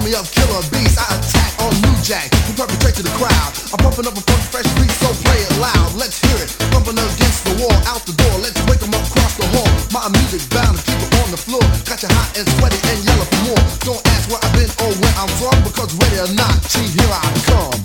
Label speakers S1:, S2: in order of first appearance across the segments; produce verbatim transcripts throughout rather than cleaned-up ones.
S1: army of killer bees. I attack on New Jack, who perpetrate to the crowd. I'm pumping up a funky fresh beat, so play it loud. Let's hear it, bumping against the wall, out the door. Let's wake 'em up across the hall. My music bound to keep it on the floor. Got you hot and sweaty and yellow for more. Don't ask where I've been or where I'm from, because ready or not, Chief, here I come.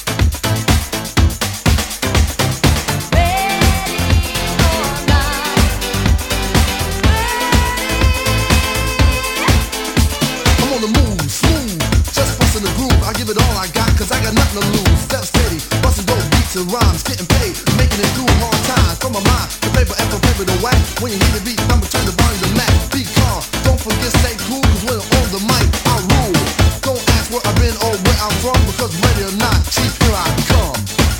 S1: I give it all I got, cause I got nothing to lose. Step steady, bustin' dope beats and rhymes, getting paid, making it through hard times. From my mind to paper and from paper to whack. When you hear the beat, I'ma turn the volume to max. Be calm, don't forget stay cool, cause when I'm on the mic, I rule. Don't ask where I've been or where I'm from, because ready or not, Chief, here I come.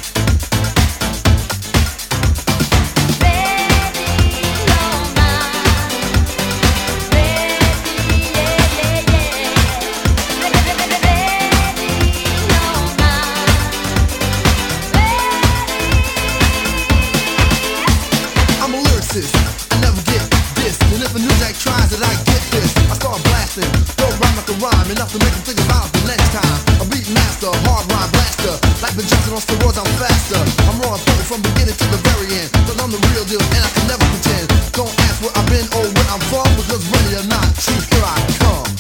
S1: I never get this, and if a New Jack tries it, I get this. I start blasting, don't rhyme like a rhyme, enough to make them think about it the next time. A beat master, hard rhyme blaster, like Ben Johnson on steroids, I'm faster. I'm raw and funky from beginning to the very end, cause I'm the real deal and I can never pretend. Don't ask where I've been or where I'm from, because ready or not, Chief, here I come.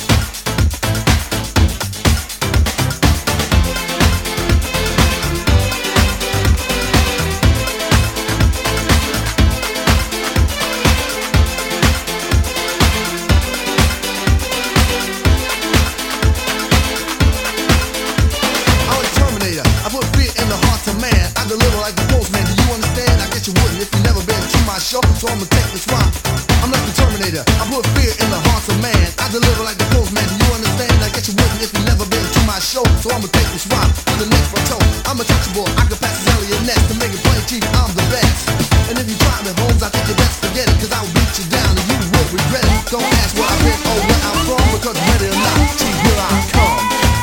S1: So I'ma take this rhyme. I'm like the Terminator, I put fear in the hearts of man. I deliver like the postman, do you understand? I guess you wouldn't if you never been to my show. So I'ma take this rhyme to the next plateau. I'm untouchable, I can pass this Elliot Ness. To make it plain, Chief, I'm the best. And if you try me, Holmes, I think you best forget it, cause I'll beat you down and you will regret it. Don't ask where I've been or where I'm from, because ready or not, Chief, here I come.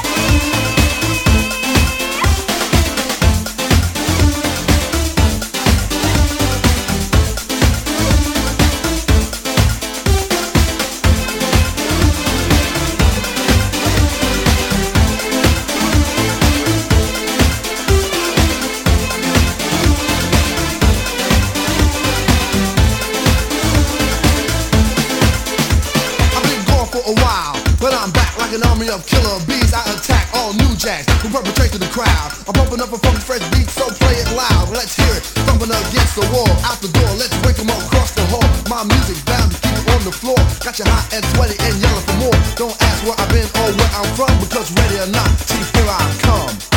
S1: A while, but I'm back like an army of killer bees. I attack all New Jacks who perpetrate to the crowd. I'm pumping up a funky fresh beat, so play it loud. Let's hear it, thumping against the wall, out the door. Let's wake 'em up across the hall. My music bound to keep it on the floor. Got you hot and sweaty and yellow for more. Don't ask where I've been or where I'm from, because ready or not, Chief, here I come.